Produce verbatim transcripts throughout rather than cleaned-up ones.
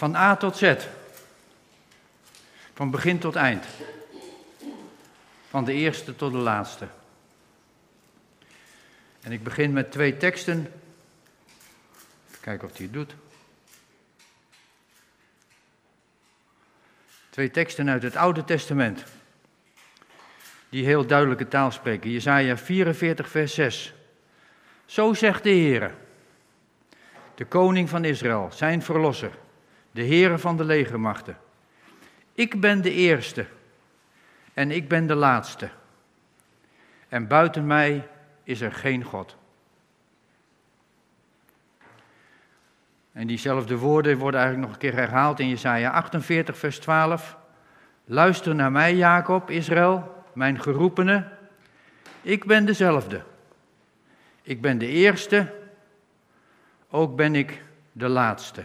Van A tot Z. Van begin tot eind. Van de eerste tot de laatste. En ik begin met twee teksten. Even kijken of hij het doet. Twee teksten uit het Oude Testament. Die heel duidelijke taal spreken. Jesaja vierenveertig vers zes. Zo zegt de Heere, de koning van Israël, zijn verlosser, de Heere van de legermachten. Ik ben de eerste en ik ben de laatste. En buiten mij is er geen God. En diezelfde woorden worden eigenlijk nog een keer herhaald in Jesaja achtenveertig vers twaalf. Luister naar mij, Jacob, Israël, mijn geroepene. Ik ben dezelfde. Ik ben de eerste, ook ben ik de laatste.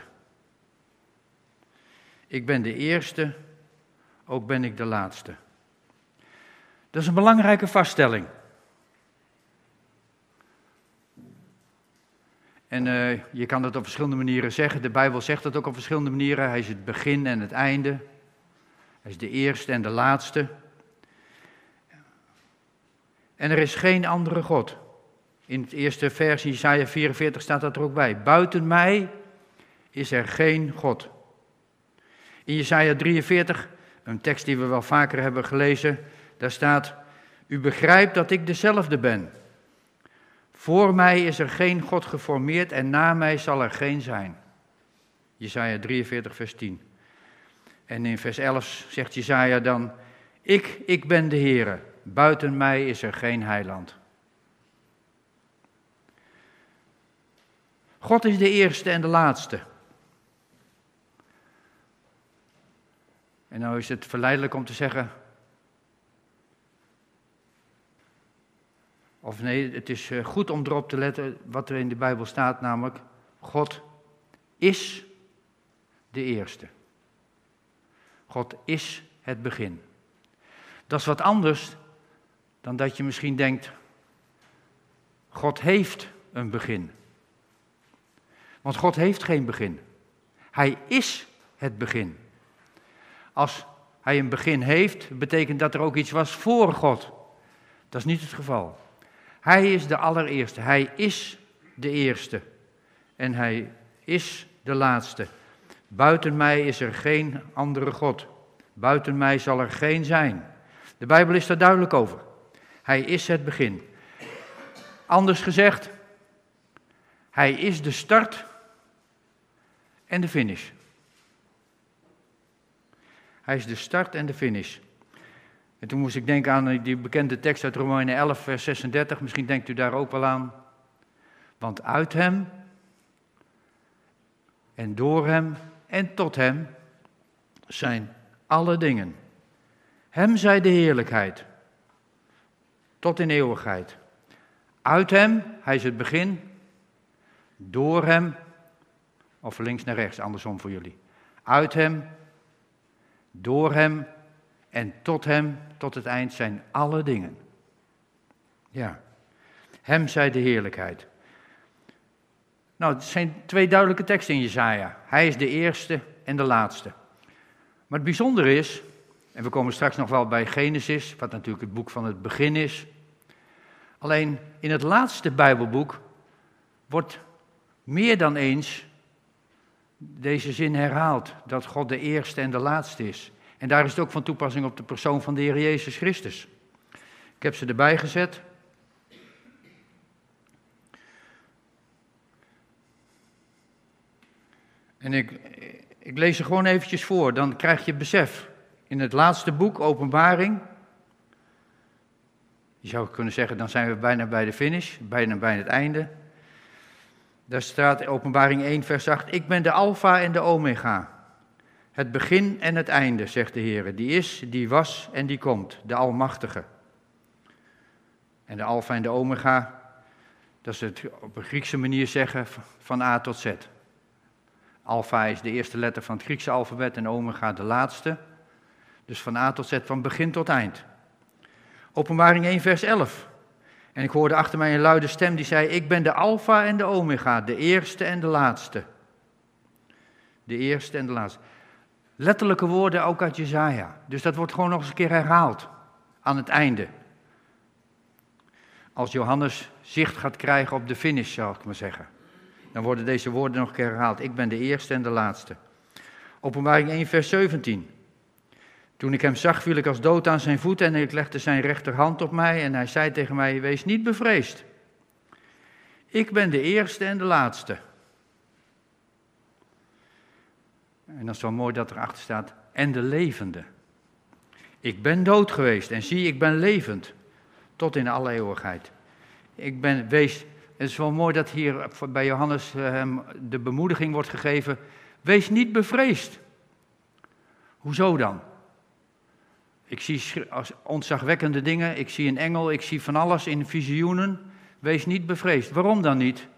Ik ben de eerste, ook ben ik de laatste. Dat is een belangrijke vaststelling. En uh, je kan het op verschillende manieren zeggen. De Bijbel zegt het ook op verschillende manieren. Hij is het begin en het einde. Hij is de eerste en de laatste. En er is geen andere God. In het eerste vers, Jesaja vierenveertig, staat dat er ook bij. Buiten mij is er geen God. In Jesaja drieënveertig, een tekst die we wel vaker hebben gelezen, daar staat: U begrijpt dat ik dezelfde ben. Voor mij is er geen God geformeerd en na mij zal er geen zijn. Jesaja drieënveertig vers tien. En in vers elf zegt Jesaja dan: Ik, ik ben de Heere, buiten mij is er geen heiland. God is de eerste en de laatste. En nou is het verleidelijk om te zeggen, of nee, het is goed om erop te letten wat er in de Bijbel staat, namelijk God is de eerste. God is het begin. Dat is wat anders dan dat je misschien denkt, God heeft een begin. Want God heeft geen begin. Hij is het begin. Als hij een begin heeft, betekent dat er ook iets was voor God. Dat is niet het geval. Hij is de allereerste. Hij is de eerste. En hij is de laatste. Buiten mij is er geen andere God. Buiten mij zal er geen zijn. De Bijbel is daar duidelijk over. Hij is het begin. Anders gezegd, hij is de start en de finish. Hij is de start en de finish. En toen moest ik denken aan die bekende tekst uit Romeinen elf, vers zesendertig. Misschien denkt u daar ook wel aan. Want uit hem en door hem en tot hem zijn alle dingen. Hem zij de heerlijkheid tot in eeuwigheid. Uit hem, hij is het begin. Door hem, of links naar rechts, andersom voor jullie. Uit hem, door hem en tot hem, tot het eind zijn alle dingen. Ja, hem zij de heerlijkheid. Nou, het zijn twee duidelijke teksten in Jesaja. Hij is de eerste en de laatste. Maar het bijzondere is, en we komen straks nog wel bij Genesis, wat natuurlijk het boek van het begin is. Alleen in het laatste Bijbelboek wordt meer dan eens deze zin herhaald, dat God de eerste en de laatste is. En daar is het ook van toepassing op de persoon van de Heer Jezus Christus. Ik heb ze erbij gezet. En ik, ik lees ze gewoon eventjes voor, dan krijg je besef. In het laatste boek, Openbaring, je zou kunnen zeggen, dan zijn we bijna bij de finish, bijna bij het einde. Daar staat Openbaring één vers acht, ik ben de Alpha en de Omega. Het begin en het einde, zegt de Heer. Die is, die was en die komt, de Almachtige. En de Alpha en de Omega, dat is het op een Griekse manier zeggen van A tot Z. Alpha is de eerste letter van het Griekse alfabet en Omega de laatste. Dus van A tot Z, van begin tot eind. Openbaring één vers elf. En ik hoorde achter mij een luide stem die zei, ik ben de Alpha en de Omega, de eerste en de laatste. De eerste en de laatste. Letterlijke woorden ook uit Jesaja. Dus dat wordt gewoon nog eens een keer herhaald. Aan het einde. Als Johannes zicht gaat krijgen op de finish, zou ik maar zeggen. Dan worden deze woorden nog een keer herhaald. Ik ben de eerste en de laatste. Openbaring één vers zeventien. Toen ik hem zag, viel ik als dood aan zijn voeten en ik legde zijn rechterhand op mij en hij zei tegen mij, wees niet bevreesd. Ik ben de eerste en de laatste. En dat is wel mooi dat erachter staat, en de levende. Ik ben dood geweest en zie, ik ben levend, tot in alle eeuwigheid. Ik ben, wees, het is wel mooi dat hier bij Johannes hem de bemoediging wordt gegeven, wees niet bevreesd. Hoezo dan? Ik zie ontzagwekkende dingen, ik zie een engel, ik zie van alles in visioenen. Wees niet bevreesd. Waarom dan niet?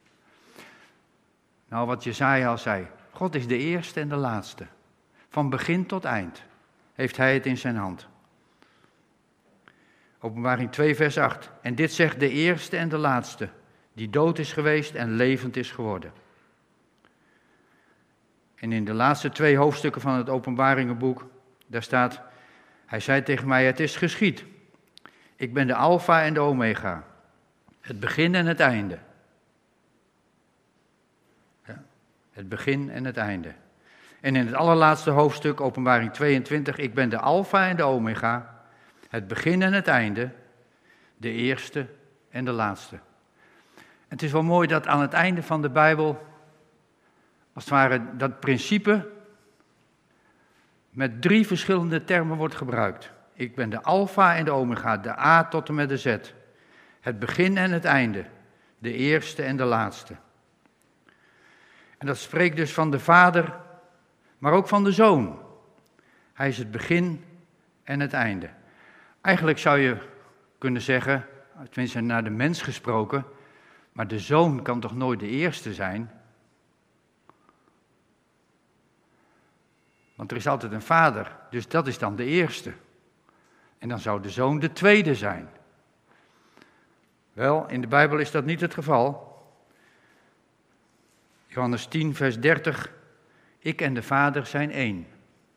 Nou, wat Jesaja al zei. God is de eerste en de laatste. Van begin tot eind heeft hij het in zijn hand. Openbaring twee vers acht. En dit zegt de eerste en de laatste, die dood is geweest en levend is geworden. En in de laatste twee hoofdstukken van het Openbaringenboek, daar staat, hij zei tegen mij, het is geschied. Ik ben de Alpha en de Omega, het begin en het einde. Ja, het begin en het einde. En in het allerlaatste hoofdstuk, Openbaring tweeëntwintig, ik ben de Alpha en de Omega, het begin en het einde, de eerste en de laatste. Het is wel mooi dat aan het einde van de Bijbel, als het ware, dat principe met drie verschillende termen wordt gebruikt. Ik ben de Alpha en de Omega, de A tot en met de Z. Het begin en het einde, de eerste en de laatste. En dat spreekt dus van de Vader, maar ook van de Zoon. Hij is het begin en het einde. Eigenlijk zou je kunnen zeggen, tenminste naar de mens gesproken, maar de Zoon kan toch nooit de eerste zijn? Want er is altijd een vader, dus dat is dan de eerste. En dan zou de zoon de tweede zijn. Wel, in de Bijbel is dat niet het geval. Johannes tien, vers dertig. Ik en de Vader zijn één.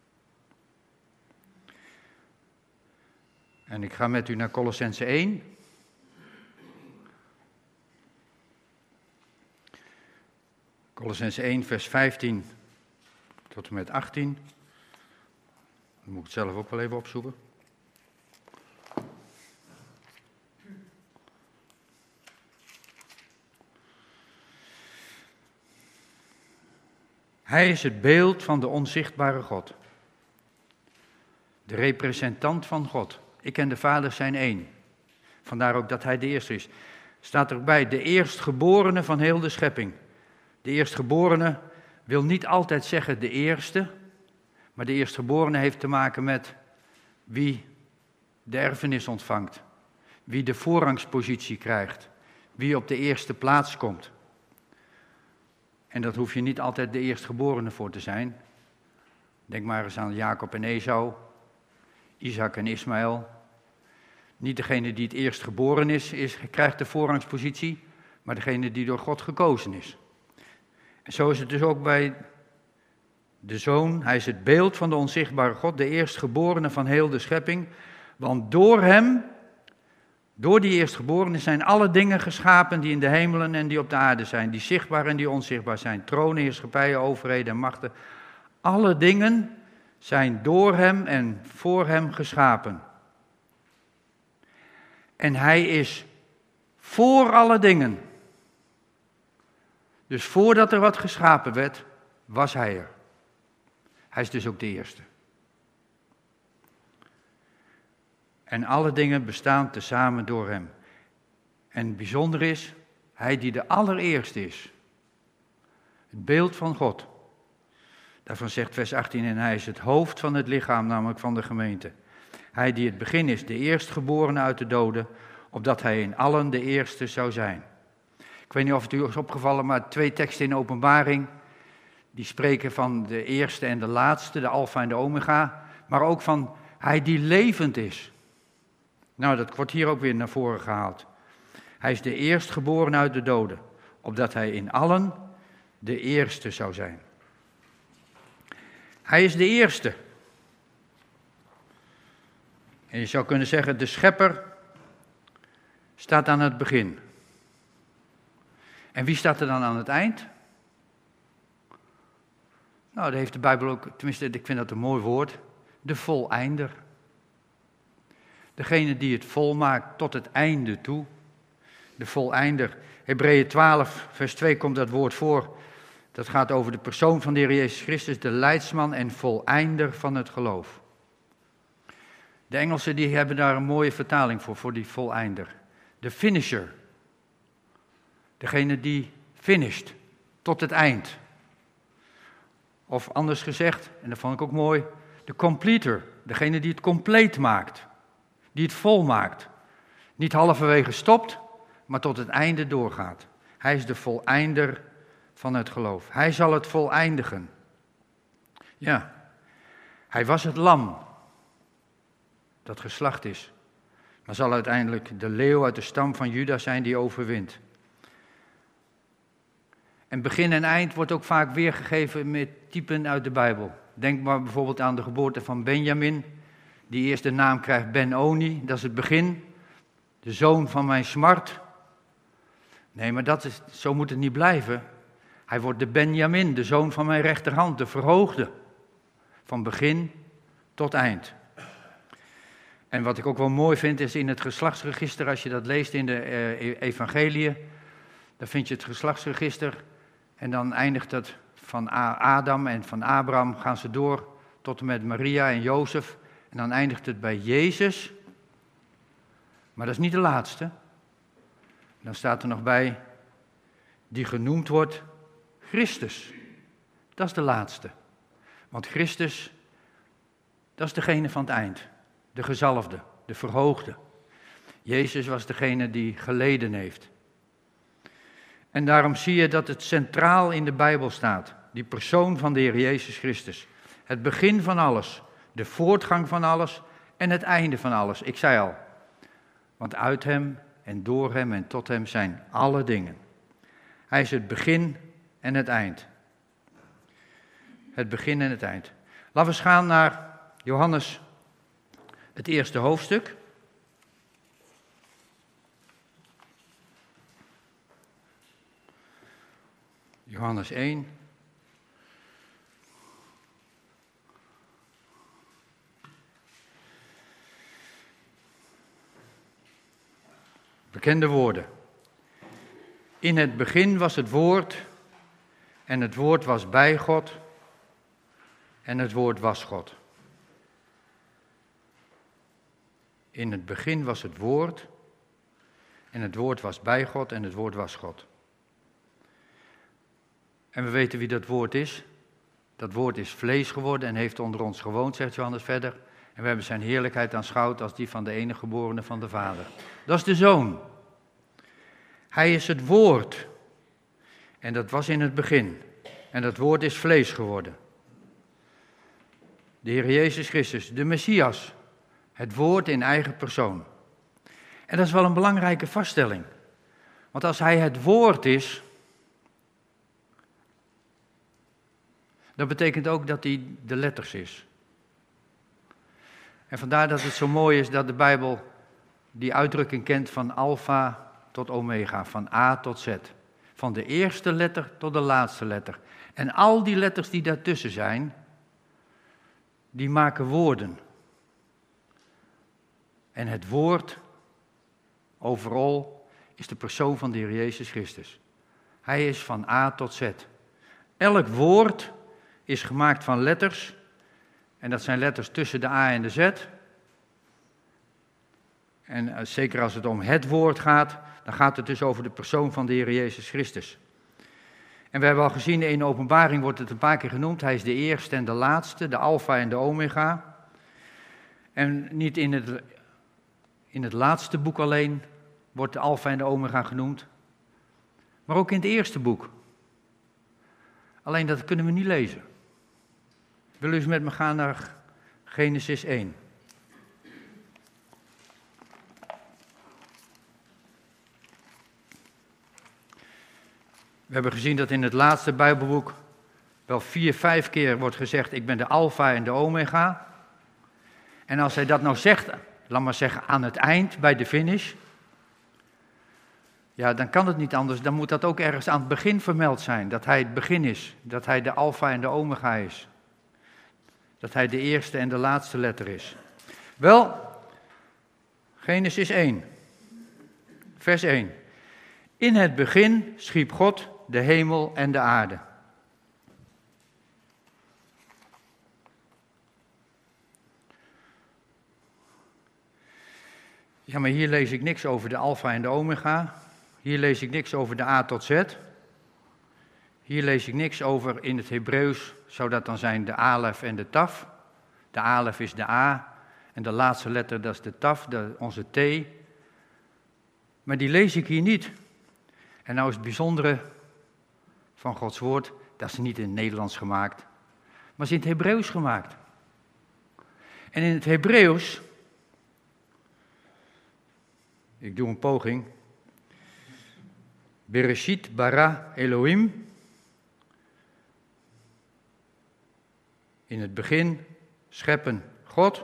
En ik ga met u naar Kolossenzen één. Kolossenzen één, vers vijftien tot en met achttien. Dan moet ik het zelf ook wel even opzoeken. Hij is het beeld van de onzichtbare God. De representant van God. Ik en de Vader zijn één. Vandaar ook dat hij de eerste is. Staat er ook bij, de eerstgeborene van heel de schepping. De eerstgeborene wil niet altijd zeggen de eerste, maar de eerstgeborene heeft te maken met wie de erfenis ontvangt. Wie de voorrangspositie krijgt. Wie op de eerste plaats komt. En dat hoef je niet altijd de eerstgeborene voor te zijn. Denk maar eens aan Jacob en Esau, Isaac en Ismaël. Niet degene die het eerst geboren is, is, krijgt de voorrangspositie, maar degene die door God gekozen is. En zo is het dus ook bij de Zoon. Hij is het beeld van de onzichtbare God, de eerstgeborene van heel de schepping. Want door hem, door die eerstgeborene zijn alle dingen geschapen die in de hemelen en die op de aarde zijn. Die zichtbaar en die onzichtbaar zijn. Tronen, heerschappijen, overheden en machten. Alle dingen zijn door hem en voor hem geschapen. En hij is voor alle dingen. Dus voordat er wat geschapen werd, was hij er. Hij is dus ook de eerste. En alle dingen bestaan tezamen door hem. En het bijzonder is, hij die de allereerste is. Het beeld van God. Daarvan zegt vers achttien, en hij is het hoofd van het lichaam, namelijk van de gemeente. Hij die het begin is, de eerstgeborene uit de doden, opdat hij in allen de eerste zou zijn. Ik weet niet of het u is opgevallen, maar twee teksten in Openbaring, die spreken van de eerste en de laatste, de Alpha en de Omega, maar ook van hij die levend is. Nou, dat wordt hier ook weer naar voren gehaald. Hij is de eerstgeboren uit de doden, opdat hij in allen de eerste zou zijn. Hij is de eerste. En je zou kunnen zeggen, de schepper staat aan het begin. En wie staat er dan aan het eind? Nou, daar heeft de Bijbel ook, tenminste, ik vind dat een mooi woord, de voleinder. Degene die het volmaakt tot het einde toe. De voleinder. Hebreeën twaalf, vers twee komt dat woord voor. Dat gaat over de persoon van de Heer Jezus Christus, de leidsman en voleinder van het geloof. De Engelsen die hebben daar een mooie vertaling voor, voor die voleinder. De finisher. Degene die finisht, tot het eind. Of anders gezegd, en dat vond ik ook mooi, de completer. Degene die het compleet maakt. Die het volmaakt. Niet halverwege stopt, maar tot het einde doorgaat. Hij is de voleinder van het geloof. Hij zal het voleindigen. Ja, hij was het lam dat geslacht is, maar zal uiteindelijk de leeuw uit de stam van Juda zijn die overwint. En begin en eind wordt ook vaak weergegeven met typen uit de Bijbel. Denk maar bijvoorbeeld aan de geboorte van Benjamin, die eerst de naam krijgt Ben-Oni, dat is het begin, de zoon van mijn smart. Nee, maar dat is, zo moet het niet blijven. Hij wordt de Benjamin, de zoon van mijn rechterhand, de verhoogde, van begin tot eind. En wat ik ook wel mooi vind is in het geslachtsregister, als je dat leest in de uh, evangeliën, dan vind je het geslachtsregister en dan eindigt het van Adam en van Abraham, gaan ze door tot en met Maria en Jozef. En dan eindigt het bij Jezus, maar dat is niet de laatste. Dan staat er nog bij, die genoemd wordt Christus. Dat is de laatste. Want Christus, dat is degene van het eind. De gezalfde, de verhoogde. Jezus was degene die geleden heeft. En daarom zie je dat het centraal in de Bijbel staat. Die persoon van de Heer Jezus Christus. Het begin van alles, de voortgang van alles en het einde van alles. Ik zei al, want uit hem en door hem en tot hem zijn alle dingen. Hij is het begin en het eind. Het begin en het eind. Laten we eens gaan naar Johannes, het eerste hoofdstuk. Johannes één. Bekende woorden. In het begin was het woord en het woord was bij God en het woord was God. In het begin was het woord en het woord was bij God en het woord was God. En we weten wie dat woord is. Dat woord is vlees geworden en heeft onder ons gewoond, zegt Johannes verder. En we hebben zijn heerlijkheid aanschouwd als die van de enige geborene van de Vader. Dat is de Zoon. Hij is het woord. En dat was in het begin. En dat woord is vlees geworden. De Heer Jezus Christus, de Messias. Het woord in eigen persoon. En dat is wel een belangrijke vaststelling. Want als hij het woord is, dat betekent ook dat hij de letters is. En vandaar dat het zo mooi is dat de Bijbel die uitdrukking kent van alfa tot omega, van A tot Z. Van de eerste letter tot de laatste letter. En al die letters die daartussen zijn, die maken woorden. En het woord, overal, is de persoon van de Heer Jezus Christus. Hij is van A tot Z. Elk woord is gemaakt van letters. En dat zijn letters tussen de A en de Z. En uh, zeker als het om het woord gaat, dan gaat het dus over de persoon van de Heer Jezus Christus. En we hebben al gezien, in de openbaring wordt het een paar keer genoemd. Hij is de eerste en de laatste, de alfa en de omega. En niet in het, in het laatste boek alleen wordt de alfa en de omega genoemd. Maar ook in het eerste boek. Alleen dat kunnen we niet lezen. Willen u eens met me gaan naar Genesis één. We hebben gezien dat in het laatste Bijbelboek wel vier, vijf keer wordt gezegd, ik ben de alfa en de omega. En als hij dat nou zegt, laat maar zeggen aan het eind, bij de finish, ja, dan kan het niet anders. Dan moet dat ook ergens aan het begin vermeld zijn, dat hij het begin is, dat hij de alfa en de omega is. Dat hij de eerste en de laatste letter is. Wel, Genesis één, vers één. In het begin schiep God de hemel en de aarde. Ja, maar hier lees ik niks over de alfa en de omega. Hier lees ik niks over de A tot Z. Hier lees ik niks over in het Hebreeuws, zou dat dan zijn de alef en de taf. De alef is de A en de laatste letter dat is de taf, de, onze T. Maar die lees ik hier niet. En nou is het bijzondere van Gods woord, dat is niet in het Nederlands gemaakt, maar is in het Hebreeuws gemaakt. En in het Hebreeuws, ik doe een poging, Bereshit bara Elohim, in het begin scheppen God,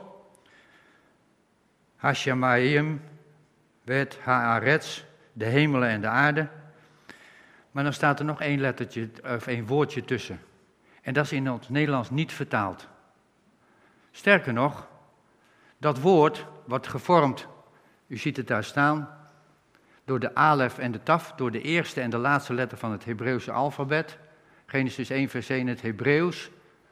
Hashamayim, wet haaretz, de hemelen en de aarde. Maar dan staat er nog één lettertje, of één woordje tussen. En dat is in het Nederlands niet vertaald. Sterker nog, dat woord wordt gevormd, u ziet het daar staan, door de alef en de taf, door de eerste en de laatste letter van het Hebreeuwse alfabet. Genesis één vers één in het Hebreeuws.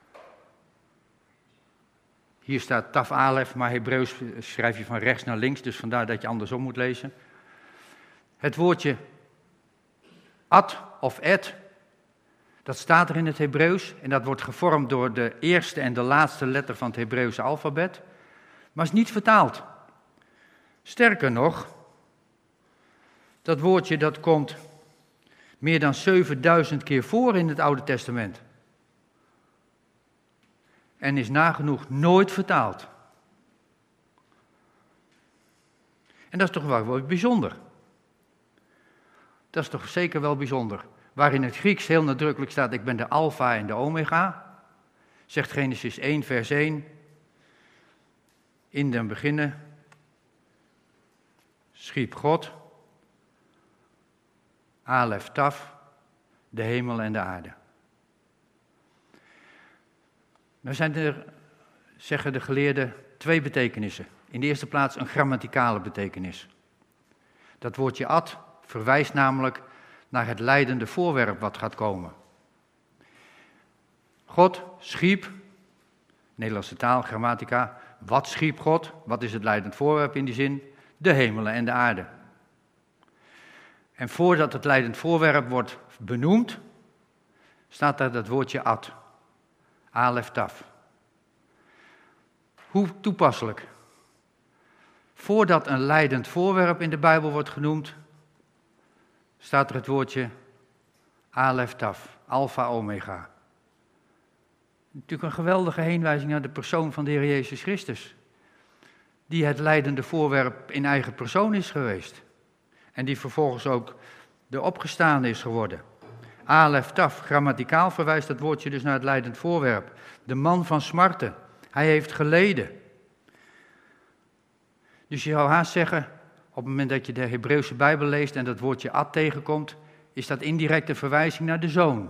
Hier staat taf alef, maar Hebreeuws schrijf je van rechts naar links, dus vandaar dat je andersom moet lezen. Het woordje ad of et, dat staat er in het Hebreeuws en dat wordt gevormd door de eerste en de laatste letter van het Hebreeuwse alfabet, maar is niet vertaald. Sterker nog, dat woordje dat komt meer dan zevenduizend keer voor in het Oude Testament. En is nagenoeg nooit vertaald. En dat is toch wel, wel bijzonder. Dat is toch zeker wel bijzonder. Waar in het Grieks heel nadrukkelijk staat, ik ben de alfa en de omega, zegt Genesis één vers één, in den beginne schiep God, alef taf, de hemel en de aarde. Nou zijn er, zeggen de geleerden, twee betekenissen. In de eerste plaats een grammaticale betekenis. Dat woordje ad verwijst namelijk naar het leidende voorwerp wat gaat komen. God schiep, Nederlandse taal, grammatica, wat schiep God? Wat is het leidend voorwerp in die zin? De hemelen en de aarde. En voordat het leidend voorwerp wordt benoemd, staat daar dat woordje ad. Alef taf. Hoe toepasselijk. Voordat een leidend voorwerp in de Bijbel wordt genoemd, staat er het woordje alef taf, alfa omega. Natuurlijk een geweldige heenwijzing naar de persoon van de Heer Jezus Christus. Die het leidende voorwerp in eigen persoon is geweest. En die vervolgens ook de opgestaande is geworden. Alef taf, grammaticaal verwijst dat woordje dus naar het leidend voorwerp. De man van smarten, hij heeft geleden. Dus je zou haast zeggen, op het moment dat je de Hebreeuwse Bijbel leest en dat woordje ad tegenkomt, is dat indirect een verwijzing naar de zoon.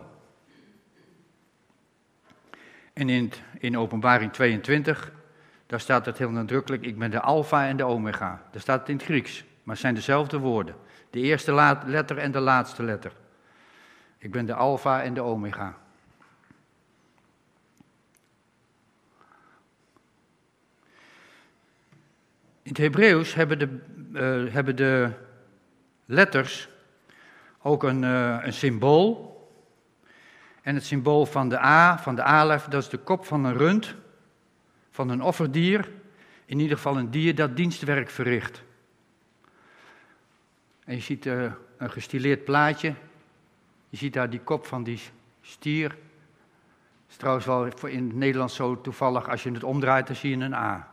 En in, in Openbaring tweeëntwintig, daar staat het heel nadrukkelijk, ik ben de alfa en de omega. Daar staat het in het Grieks, maar het zijn dezelfde woorden. De eerste letter en de laatste letter. Ik ben de alfa en de omega. In het Hebreeuws hebben de, uh, hebben de letters ook een, uh, een symbool. En het symbool van de A, van de alef, dat is de kop van een rund, van een offerdier. In ieder geval een dier dat dienstwerk verricht. En je ziet uh, een gestileerd plaatje. Je ziet daar die kop van die stier. Het is trouwens wel in het Nederlands zo toevallig, als je het omdraait, dan zie je een A.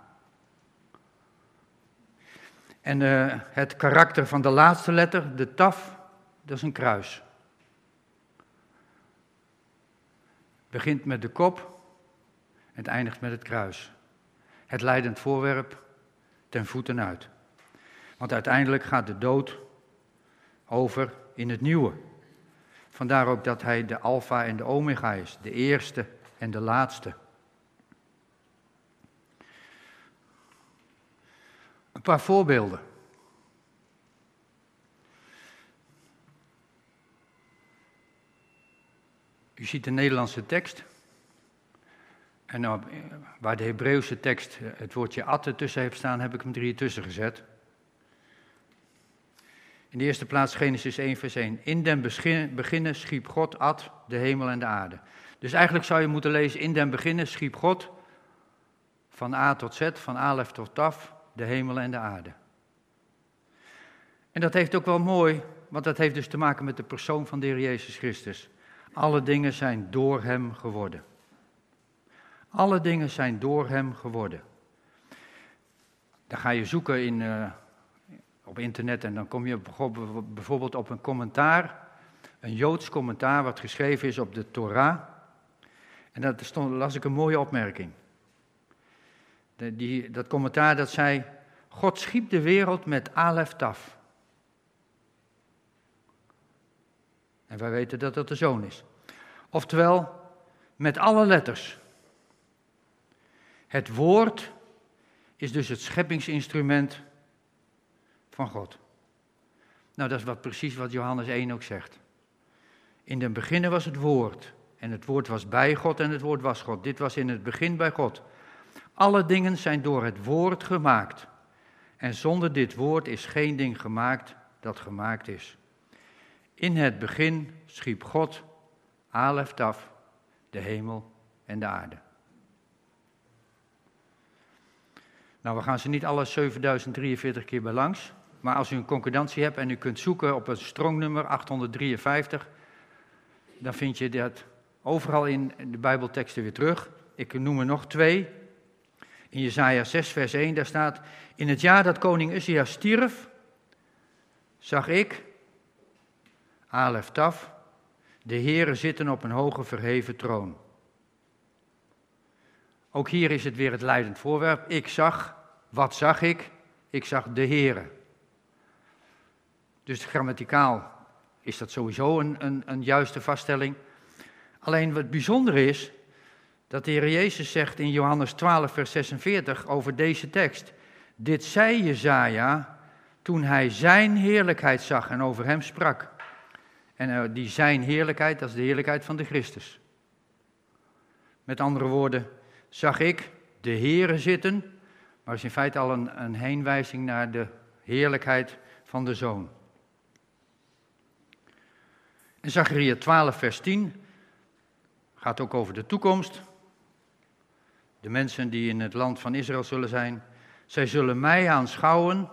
En uh, het karakter van de laatste letter, de taf, dat is een kruis. begint met de kop en het eindigt met het kruis. Het leidend voorwerp ten voeten uit. Want uiteindelijk gaat de dood over in het nieuwe. Vandaar ook dat hij de alfa en de omega is, de eerste en de laatste. Een paar voorbeelden. U ziet de Nederlandse tekst. En nou, waar de Hebreeuwse tekst het woordje atte tussen heeft staan, heb ik hem er hier tussen gezet. In de eerste plaats Genesis één vers één. In den beginnen schiep God at, de hemel en de aarde. Dus eigenlijk zou je moeten lezen, in den beginnen schiep God van A tot Z, van Alef tot Taf, de hemel en de aarde. En dat heeft ook wel mooi, want dat heeft dus te maken met de persoon van de Heer Jezus Christus. Alle dingen zijn door hem geworden. Alle dingen zijn door hem geworden. Dan ga je zoeken in, uh, op internet en dan kom je bijvoorbeeld op een commentaar, een Joods commentaar wat geschreven is op de Torah. En daar stond, las ik een mooie opmerking. De, die, dat commentaar dat zei, God schiep de wereld met Alef Taf. En wij weten dat dat de Zoon is. Oftewel, met alle letters. Het woord is dus het scheppingsinstrument van God. Nou, dat is wat, precies wat Johannes één ook zegt. In den beginnen was het woord. En het woord was bij God en het woord was God. Dit was in het begin bij God. Alle dingen zijn door het woord gemaakt. En zonder dit woord is geen ding gemaakt dat gemaakt is. In het begin schiep God, Alef Taf, de hemel en de aarde. Nou, we gaan ze niet alle zevenduizend drieënveertig keer bij langs. Maar als u een concordantie hebt en u kunt zoeken op een strongnummer achthonderddrieënvijftig, dan vind je dat overal in de Bijbelteksten weer terug. Ik noem er nog twee. In Jesaja zes vers één, daar staat, in het jaar dat koning Uzia stierf, zag ik, Alef Taf, de Heere zitten op een hoge verheven troon. Ook hier is het weer het leidend voorwerp. Ik zag, wat zag ik? Ik zag de Heere. Dus grammaticaal is dat sowieso een, een, een juiste vaststelling. Alleen wat bijzonder is, dat de Heer Jezus zegt in Johannes twaalf vers zesenveertig over deze tekst. Dit zei Jesaja toen hij zijn heerlijkheid zag en over hem sprak. En uh, die zijn heerlijkheid, dat is de heerlijkheid van de Christus. Met andere woorden, zag ik de Heere zitten, maar is in feite al een, een heenwijzing naar de heerlijkheid van de Zoon. In Zacharia twaalf vers tien gaat ook over de toekomst. De mensen die in het land van Israël zullen zijn, zij zullen mij aanschouwen,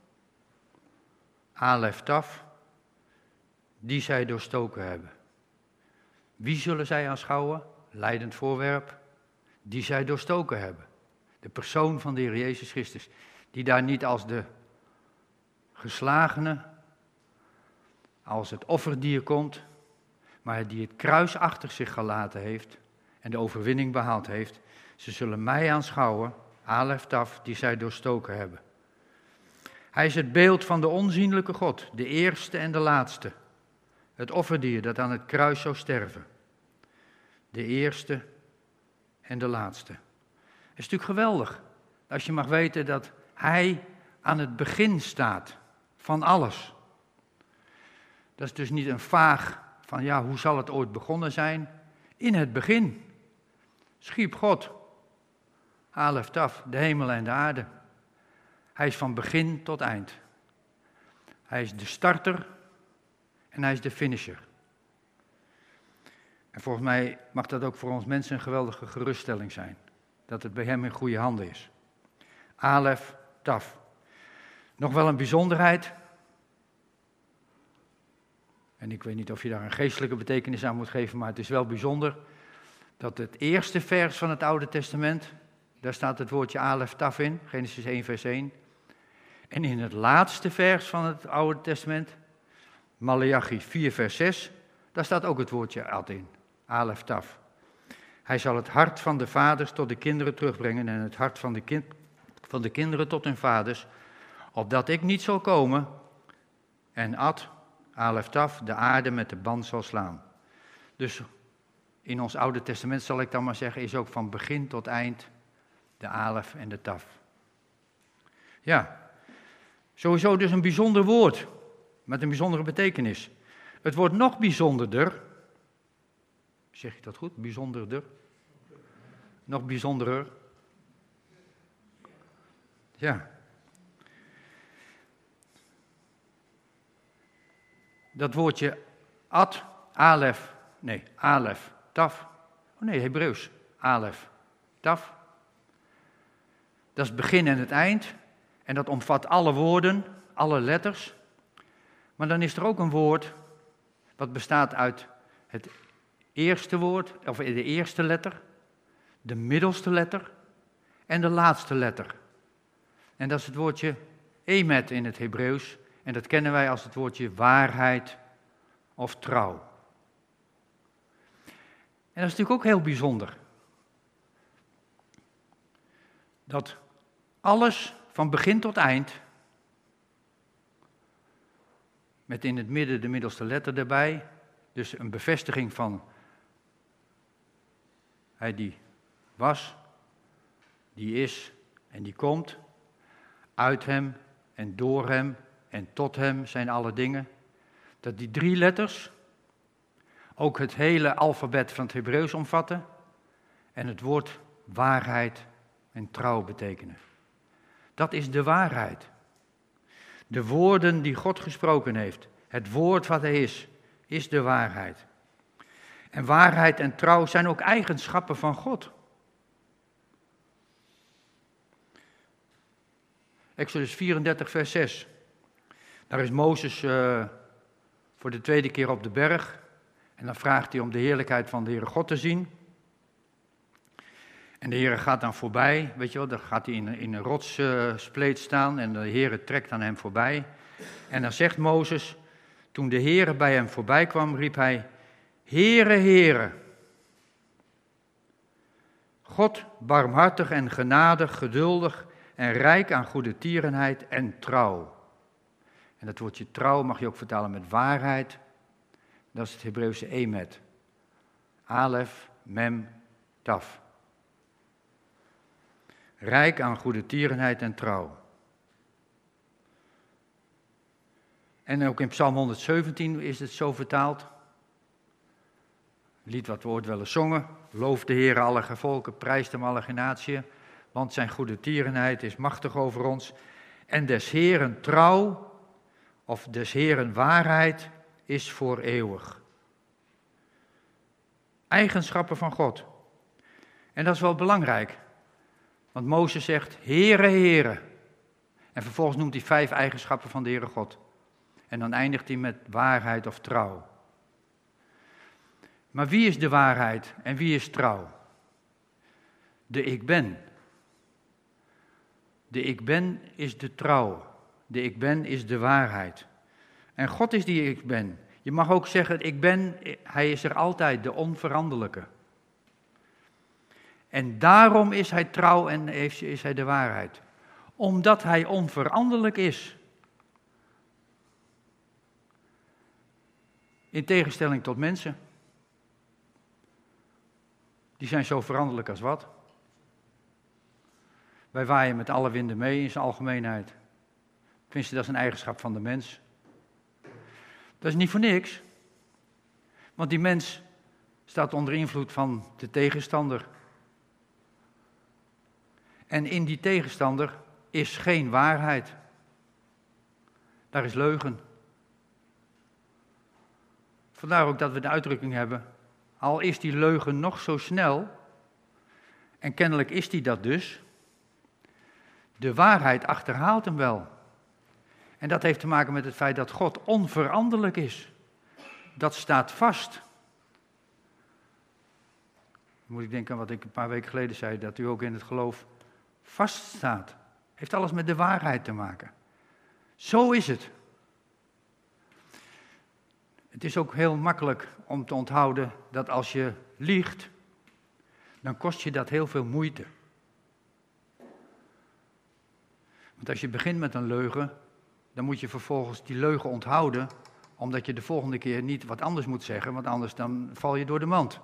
Alef Taf, die zij doorstoken hebben. Wie zullen zij aanschouwen? Leidend voorwerp, die zij doorstoken hebben. De persoon van de Heer Jezus Christus, die daar niet als de geslagene, als het offerdier komt, maar die het kruis achter zich gelaten heeft en de overwinning behaald heeft. Ze zullen mij aanschouwen, Alef Taf, die zij doorstoken hebben. Hij is het beeld van de onzienlijke God, de eerste en de laatste. Het offerdier dat aan het kruis zou sterven. De eerste en de laatste. Het is natuurlijk geweldig als je mag weten dat hij aan het begin staat van alles. Dat is dus niet een vaag van ja, hoe zal het ooit begonnen zijn? In het begin schiep God, Alef Taf, de hemel en de aarde. Hij is van begin tot eind. Hij is de starter en hij is de finisher. En volgens mij mag dat ook voor ons mensen een geweldige geruststelling zijn. Dat het bij hem in goede handen is. Alef Taf. Nog wel een bijzonderheid. En ik weet niet of je daar een geestelijke betekenis aan moet geven, maar het is wel bijzonder dat het eerste vers van het Oude Testament, daar staat het woordje Alef Taf in, Genesis één vers één. En in het laatste vers van het Oude Testament, Maleachi vier vers zes, daar staat ook het woordje Ad in, Alef Taf. Hij zal het hart van de vaders tot de kinderen terugbrengen en het hart van de, kind, van de kinderen tot hun vaders, opdat ik niet zal komen en Ad, Alef Taf, de aarde met de band zal slaan. Dus in ons Oude Testament, zal ik dan maar zeggen, is ook van begin tot eind de Alef en de Taf. Ja, sowieso dus een bijzonder woord, met een bijzondere betekenis. Het wordt nog bijzonderder, zeg ik dat goed, bijzonderder? Nog bijzonderer. Ja. Dat woordje Ad, Alef, nee, Alef, Taf. Oh nee, Hebreeuws, Alef, Taf. Dat is het begin en het eind. En dat omvat alle woorden, alle letters. Maar dan is er ook een woord wat bestaat uit het eerste woord, of de eerste letter, de middelste letter en de laatste letter. En dat is het woordje emet in het Hebreeuws. En dat kennen wij als het woordje waarheid of trouw. En dat is natuurlijk ook heel bijzonder. Dat alles van begin tot eind, met in het midden de middelste letter erbij, dus een bevestiging van hij die was, die is en die komt, uit hem en door hem en tot hem zijn alle dingen. Dat die drie letters ook het hele alfabet van het Hebreeuws omvatten en het woord waarheid en trouw betekenen. Dat is de waarheid. De woorden die God gesproken heeft, het woord wat hij is, is de waarheid. En waarheid en trouw zijn ook eigenschappen van God. Exodus vierendertig, vers zes. Daar is Mozes uh, voor de tweede keer op de berg. En dan vraagt hij om de heerlijkheid van de Heere God te zien. En de Heere gaat dan voorbij, weet je wel, dan gaat hij in, in een rotsspleet uh, staan en de Heere trekt aan hem voorbij. En dan zegt Mozes, toen de Heere bij hem voorbij kwam, riep hij, Heere, Heere, God barmhartig en genadig, geduldig en rijk aan goede tierenheid en trouw. En dat woordje trouw mag je ook vertalen met waarheid. Dat is het Hebreeuwse emet. Alef, mem, taf. Rijk aan goede tierenheid en trouw. En ook in Psalm honderdzeventien is het zo vertaald. Lied wat we ooit wel eens zongen. Loof de Heere alle gevolken, prijst hem alle genatiën. Want zijn goede tierenheid is machtig over ons. En des Heeren trouw, of des Heeren waarheid, is voor eeuwig. Eigenschappen van God. En dat is wel belangrijk. Want Mozes zegt, Heere, Heere. En vervolgens noemt hij vijf eigenschappen van de Heere God. En dan eindigt hij met waarheid of trouw. Maar wie is de waarheid en wie is trouw? De ik ben. De ik ben is de trouw. De ik ben is de waarheid. En God is die ik ben. Je mag ook zeggen, ik ben, hij is er altijd, de onveranderlijke. En daarom is hij trouw en is hij de waarheid. Omdat hij onveranderlijk is. In tegenstelling tot mensen. Die zijn zo veranderlijk als wat. Wij waaien met alle winden mee in zijn algemeenheid. Tenminste, dat is een eigenschap van de mens. Dat is niet voor niks. Want die mens staat onder invloed van de tegenstander. En in die tegenstander is geen waarheid. Daar is leugen. Vandaar ook dat we de uitdrukking hebben, al is die leugen nog zo snel, en kennelijk is die dat dus, de waarheid achterhaalt hem wel. En dat heeft te maken met het feit dat God onveranderlijk is. Dat staat vast. Dan moet ik denken aan wat ik een paar weken geleden zei, dat u ook in het geloof vaststaat. Heeft alles met de waarheid te maken. Zo is het. Het is ook heel makkelijk om te onthouden dat als je liegt, dan kost je dat heel veel moeite. Want als je begint met een leugen, dan moet je vervolgens die leugen onthouden, omdat je de volgende keer niet wat anders moet zeggen, want anders dan val je door de mand.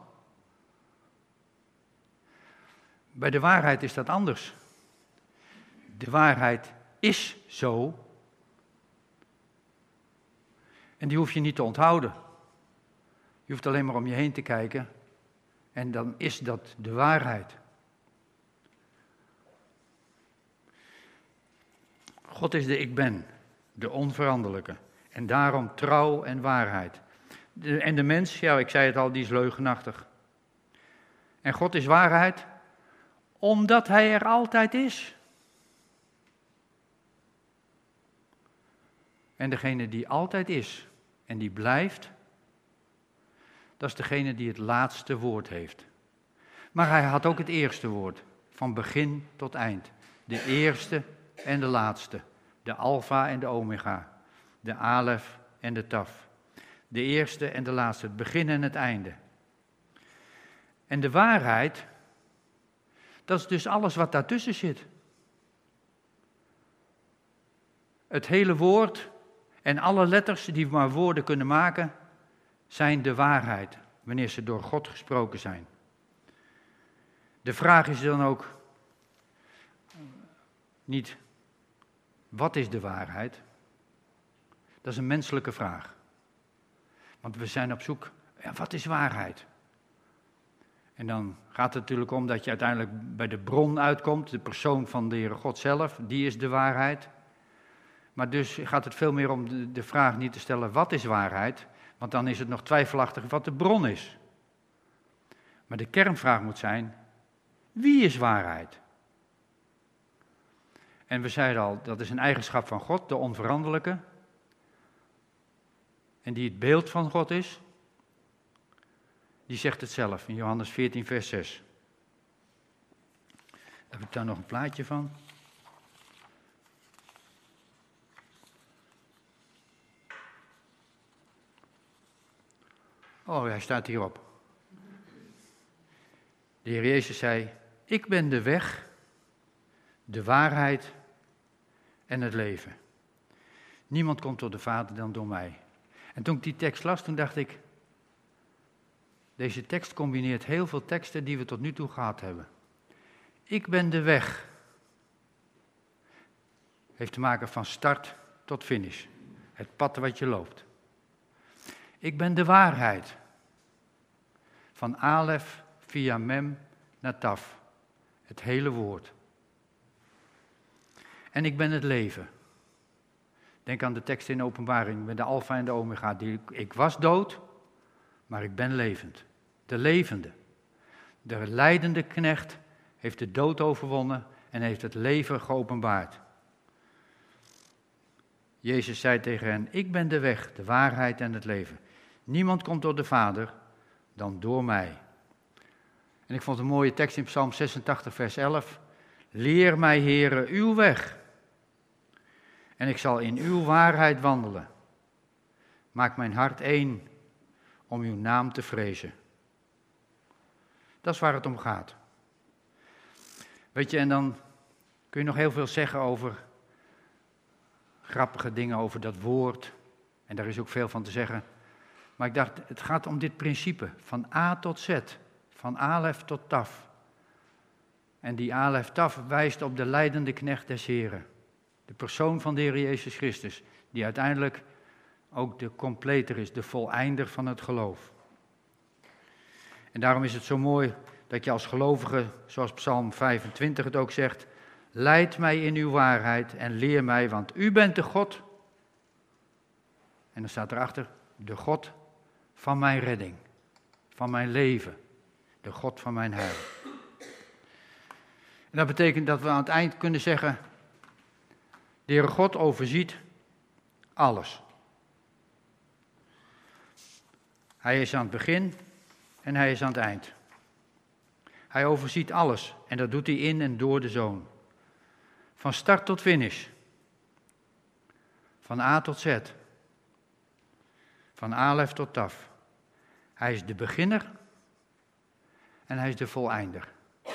Bij de waarheid is dat anders. De waarheid is zo. En die hoef je niet te onthouden. Je hoeft alleen maar om je heen te kijken en dan is dat de waarheid. God is de ik ben, de onveranderlijke. En daarom trouw en waarheid. De, en de mens, ja, ik zei het al, die is leugenachtig. En God is waarheid, omdat hij er altijd is. En degene die altijd is en die blijft, dat is degene die het laatste woord heeft. Maar hij had ook het eerste woord, van begin tot eind. De eerste en de laatste, de alfa en de omega, de alef en de taf. De eerste en de laatste, het begin en het einde. En de waarheid, dat is dus alles wat daartussen zit. Het hele woord en alle letters die maar woorden kunnen maken, zijn de waarheid, wanneer ze door God gesproken zijn. De vraag is dan ook niet, wat is de waarheid? Dat is een menselijke vraag. Want we zijn op zoek, ja, wat is waarheid? En dan gaat het natuurlijk om dat je uiteindelijk bij de bron uitkomt, de persoon van de Heere God zelf, die is de waarheid. Maar dus gaat het veel meer om de, de vraag niet te stellen, wat is waarheid? Want dan is het nog twijfelachtig wat de bron is. Maar de kernvraag moet zijn, wie is waarheid? En we zeiden al, dat is een eigenschap van God, de onveranderlijke. En die het beeld van God is. Die zegt het zelf in Johannes veertien vers zes. Heb ik daar nog een plaatje van? Oh, hij staat hierop. De Heer Jezus zei, ik ben de weg, de waarheid en het leven. Niemand komt tot de Vader dan door mij. En toen ik die tekst las, toen dacht ik, deze tekst combineert heel veel teksten die we tot nu toe gehad hebben. Ik ben de weg. Heeft te maken van start tot finish. Het pad wat je loopt. Ik ben de waarheid. Van alef via mem naar taf. Het hele woord. En ik ben het leven. Denk aan de tekst in Openbaring met de alfa en de omega. Die, ik was dood, maar ik ben levend. De levende. De lijdende knecht heeft de dood overwonnen en heeft het leven geopenbaard. Jezus zei tegen hen, ik ben de weg, de waarheid en het leven. Niemand komt door de Vader dan door mij. En ik vond een mooie tekst in Psalm zesentachtig vers elf. Leer mij, Heere, uw weg. En ik zal in uw waarheid wandelen. Maak mijn hart één om uw naam te vrezen. Dat is waar het om gaat. Weet je, en dan kun je nog heel veel zeggen over grappige dingen, over dat woord. En daar is ook veel van te zeggen. Maar ik dacht, het gaat om dit principe, van A tot Z, van alef tot taf. En die alef taf wijst op de lijdende knecht des Heren. De persoon van de Heer Jezus Christus, die uiteindelijk ook de completer is, de voleinder van het geloof. En daarom is het zo mooi dat je als gelovige, zoals Psalm vijfentwintig het ook zegt, leid mij in uw waarheid en leer mij, want u bent de God. En dan staat erachter, de God van mijn redding, van mijn leven, de God van mijn heil. En dat betekent dat we aan het eind kunnen zeggen, de Heere God overziet alles. Hij is aan het begin en hij is aan het eind. Hij overziet alles en dat doet hij in en door de Zoon. Van start tot finish. Van A tot Z. Van alef tot taf. Hij is de beginner en hij is de voleinder.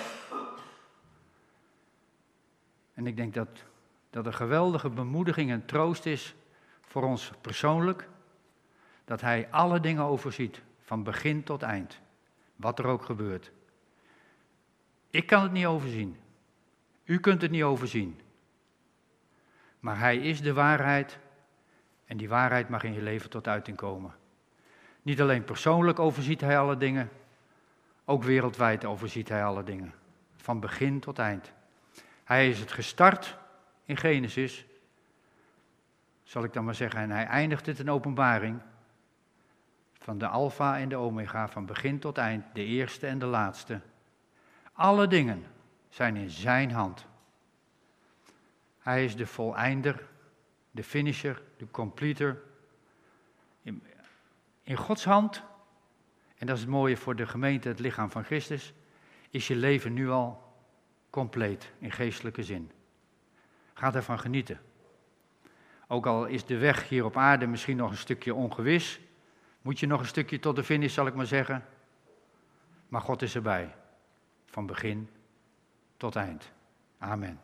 En ik denk dat dat een geweldige bemoediging en troost is voor ons persoonlijk, dat hij alle dingen overziet, van begin tot eind, wat er ook gebeurt. Ik kan het niet overzien, u kunt het niet overzien, maar hij is de waarheid en die waarheid mag in je leven tot uiting komen. Niet alleen persoonlijk overziet hij alle dingen, ook wereldwijd overziet hij alle dingen, van begin tot eind. Hij is het gestart in Genesis, zal ik dan maar zeggen, en hij eindigt het in Openbaring, van de Alpha en de Omega, van begin tot eind, de eerste en de laatste. Alle dingen zijn in zijn hand. Hij is de voleinder, de finisher, de completer. In, in Gods hand, en dat is het mooie voor de gemeente, het lichaam van Christus, is je leven nu al compleet in geestelijke zin. Ga ervan genieten. Ook al is de weg hier op aarde misschien nog een stukje ongewis, moet je nog een stukje tot de finish, zal ik maar zeggen. Maar God is erbij, van begin tot eind. Amen.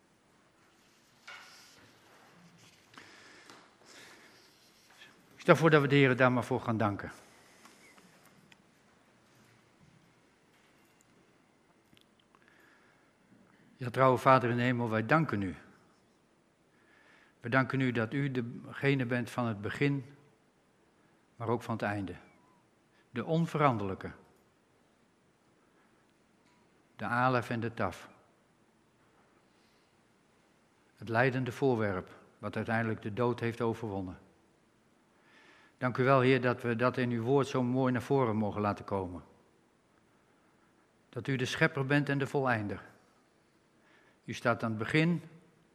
Ik stel voor dat we de Heer daar maar voor gaan danken. Ja, trouwe Vader in de hemel, wij danken u. We danken u dat u degene bent van het begin, maar ook van het einde. De onveranderlijke. De alef en de taf. Het lijdende voorwerp, wat uiteindelijk de dood heeft overwonnen. Dank u wel, Heer, dat we dat in uw woord zo mooi naar voren mogen laten komen. Dat u de schepper bent en de voleinder. U staat aan het begin.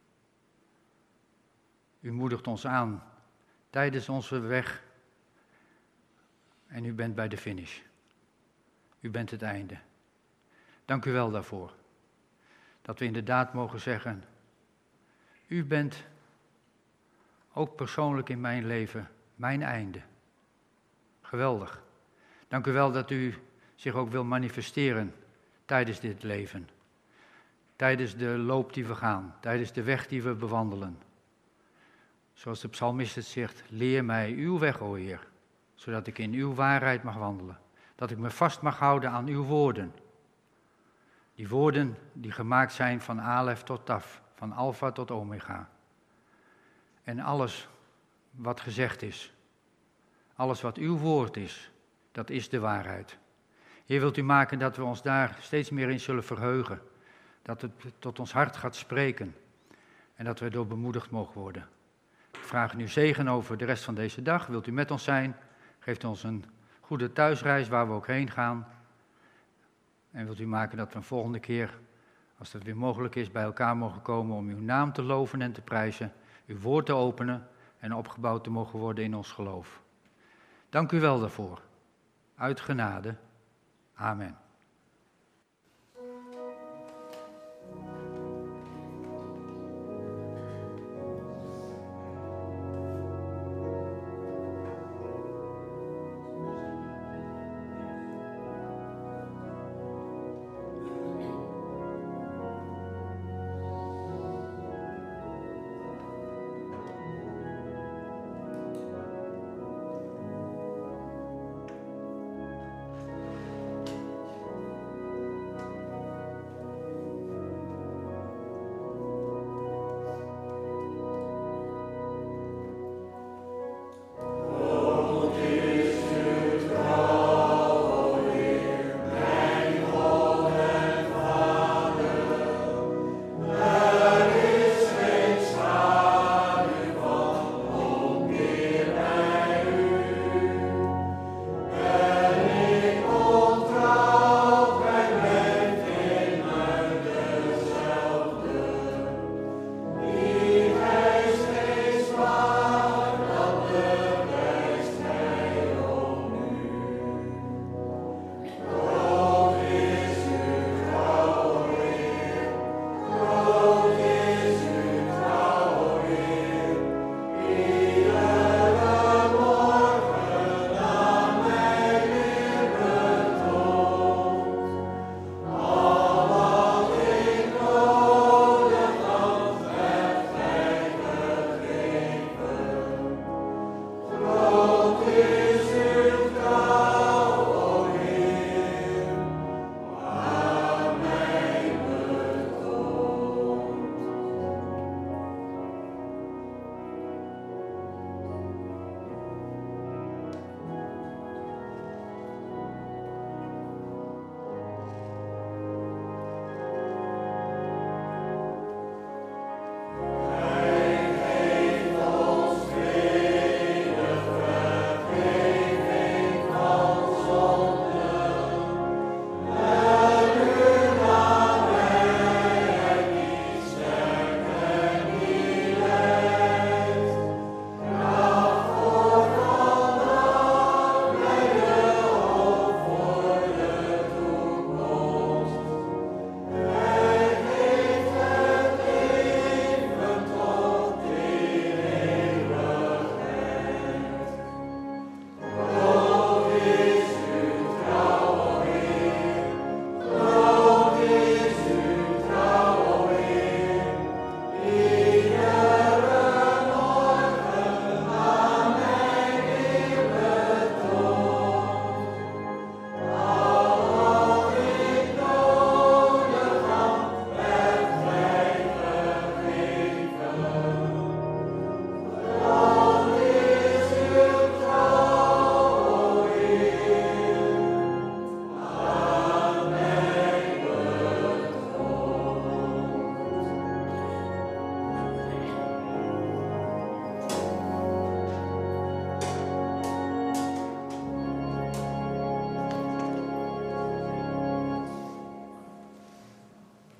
U moedigt ons aan tijdens onze weg. En u bent bij de finish. U bent het einde. Dank u wel daarvoor. Dat we inderdaad mogen zeggen, u bent ook persoonlijk in mijn leven mijn einde. Geweldig. Dank u wel dat u zich ook wil manifesteren tijdens dit leven. Tijdens de loop die we gaan, tijdens de weg die we bewandelen. Zoals de psalmist het zegt, leer mij uw weg, o Heer, zodat ik in uw waarheid mag wandelen. Dat ik me vast mag houden aan uw woorden. Die woorden die gemaakt zijn van alef tot taf, van alfa tot omega. En alles wat gezegd is, alles wat uw woord is, dat is de waarheid. Heer, wilt u maken dat we ons daar steeds meer in zullen verheugen. Dat het tot ons hart gaat spreken en dat we door bemoedigd mogen worden. Ik vraag u zegen over de rest van deze dag. Wilt u met ons zijn? Geeft ons een goede thuisreis waar we ook heen gaan. En wilt u maken dat we een volgende keer, als dat weer mogelijk is, bij elkaar mogen komen om uw naam te loven en te prijzen, uw woord te openen en opgebouwd te mogen worden in ons geloof. Dank u wel daarvoor. Uit genade. Amen.